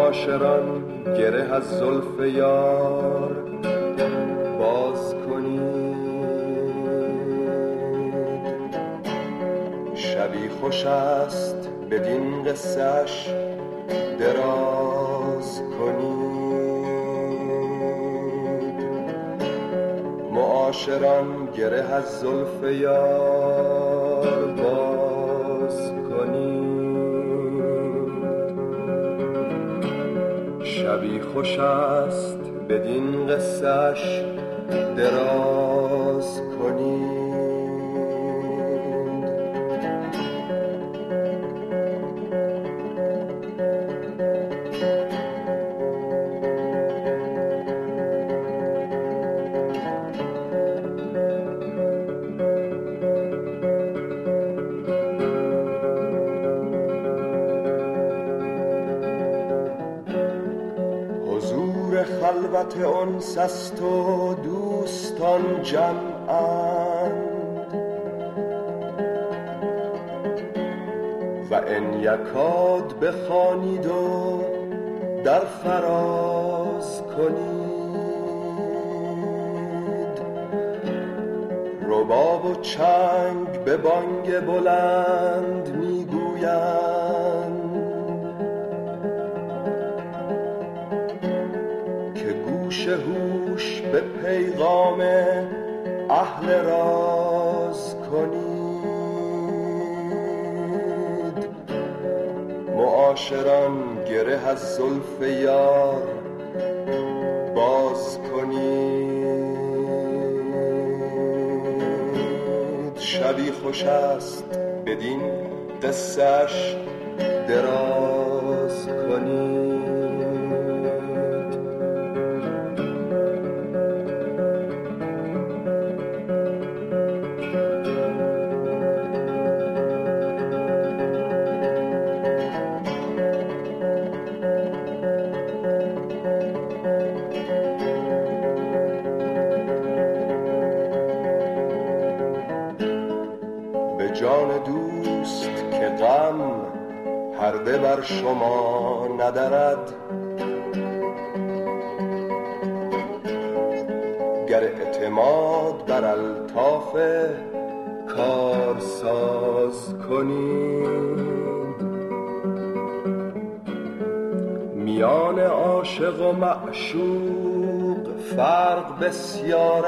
معاشران گره از زلف یار باز کنید. شبی خوش است بدین قصه‌اش دراز کنید. معاشران گره از زلف یار باز کنید. شبی خوش است بدین قصه‌اش دراز کنید. خلوت انس است و دوستان جمعند و ان یکاد بخوانید و در فراز کنید. رباب و چنگ به بانگ بلند میگویند هوش به پیغام اهل راز کنید. معاشران گره از زلف یار باز کنید. شبی خوش است بدین قصه‌اش دراز کنید. جان دوست که غم پرده بر شما ندرد، گر اعتماد بر الطاف کارساز کنید. میان عاشق و معشوق فرق بسیار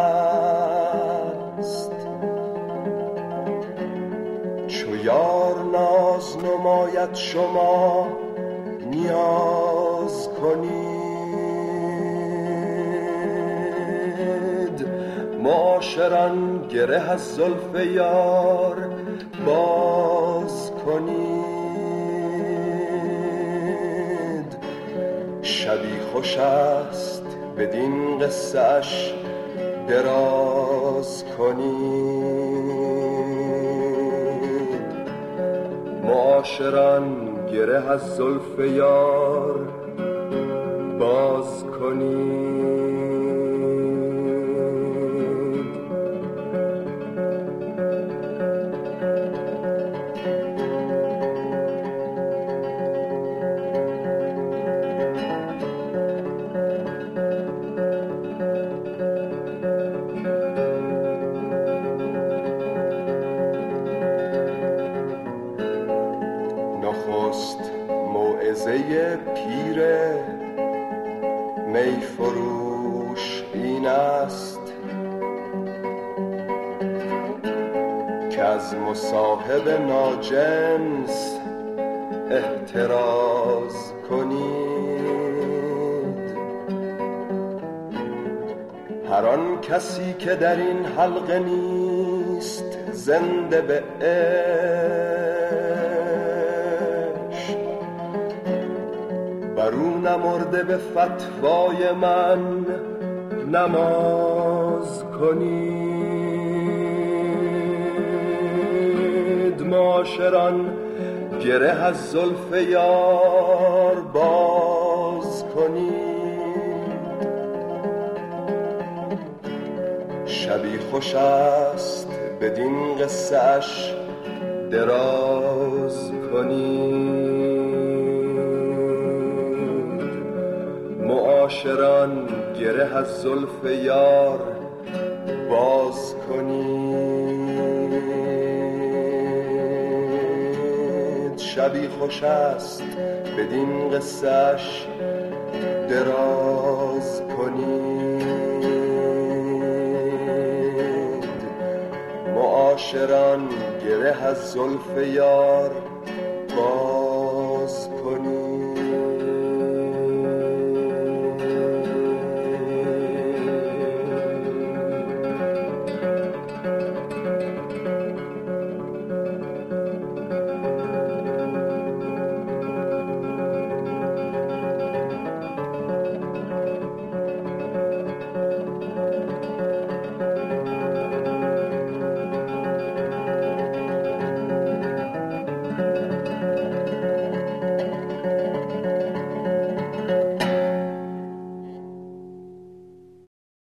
است. یار ناز نماید شما نیاز کنید. معاشران گره از زلف یار باز کنید. شبی خوش است بدین قصه‌اش دراز کنید. معاشران گره از زلف یار باز کنید. موعظه پیر می فروش این است که از مصاحب ناجنس احتراز کنید. هر آن کسی که در این حلقه نیست زنده به برو نمرده به فتوای من نماز کنید. معاشران گره از زلف یار باز کنید. شبی خوش است بدین قصه‌اش دراز کنید. معاشران گره از زلف یار باز کنید. شبی خوش است بدین قصه‌اش دراز کنید. معاشران گره از زلف یار باز کنید.